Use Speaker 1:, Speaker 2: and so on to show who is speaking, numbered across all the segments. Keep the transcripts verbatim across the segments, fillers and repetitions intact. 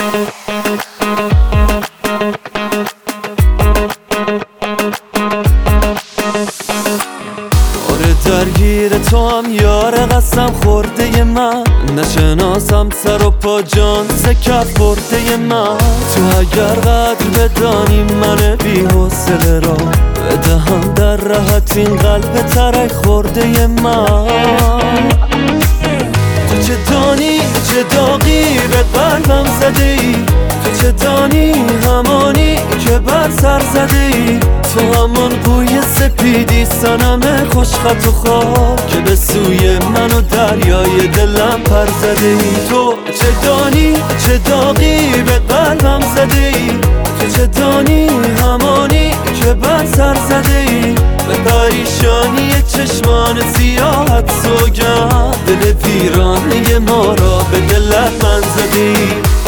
Speaker 1: درگیر تو هم یار قسم خورده من، نشناسم سر و پا جان سکت برده من. تو اگر قدر بدانی من بی حوصله را، بدهم در راحت این قلب ترک خورده من. تو چه دانی چه داغی به قلبم زده ای، تو چه دانی همانی که بر سر زده ای. تو همون بوی سپیدی صنم خوشخط و خواب که به سوی من و دریای دلم پر زده ای. تو چه دانی چه داغی به قلبم زده ای، تو چه دانی همانی که بر سر زده ای. به پریشانی چشمان سیاحت سوگند، دل ویرانه ما را به دلت من زده ای.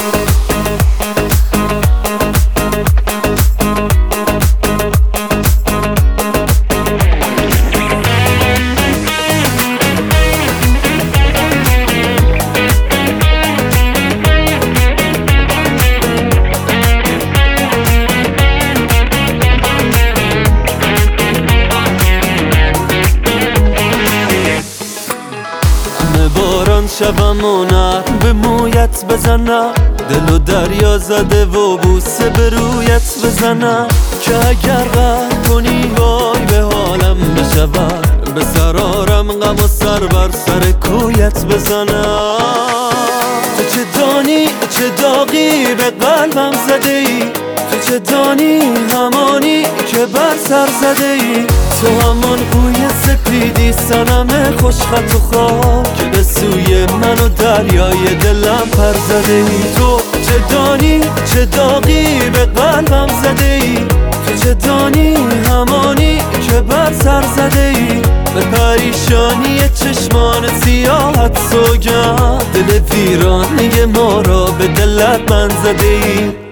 Speaker 1: باران شبم و نرم به مویت بزنم، دل و دریا زده و بوسه به رویت بزنم. که اگر قهر کنی وای به حالم بشود، به سرارم غم و سر بر سر کویت بزنم. تو چه دانی چه داغی به قلبم زده ای، تو چه دانی همانی که بر سر زده ای. تو همان بوی سپیدی صنم خوشخط و خواب که به سوی من و دریای دلم پر زده ای. تو چه دانی چه داغی به قلبم زده ای، تو چه دانی همانی که بر سر زده ای. به پریشانی چشمان سیاحت سوگند، دل ویرانه ما را به دلت من زده ای.